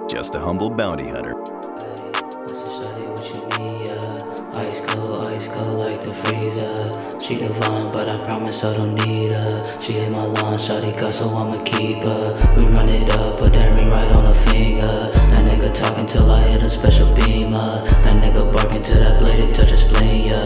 just a humble bounty hunter. Ice cold like the freezer. She divine, but I promise I don't need her. She hit my line, shawty got, so I'ma keep her. We run it up, put that ring right on her finger. That nigga talking till I hit a special beamer. That nigga barking till that blade it touch his spleen, yeah.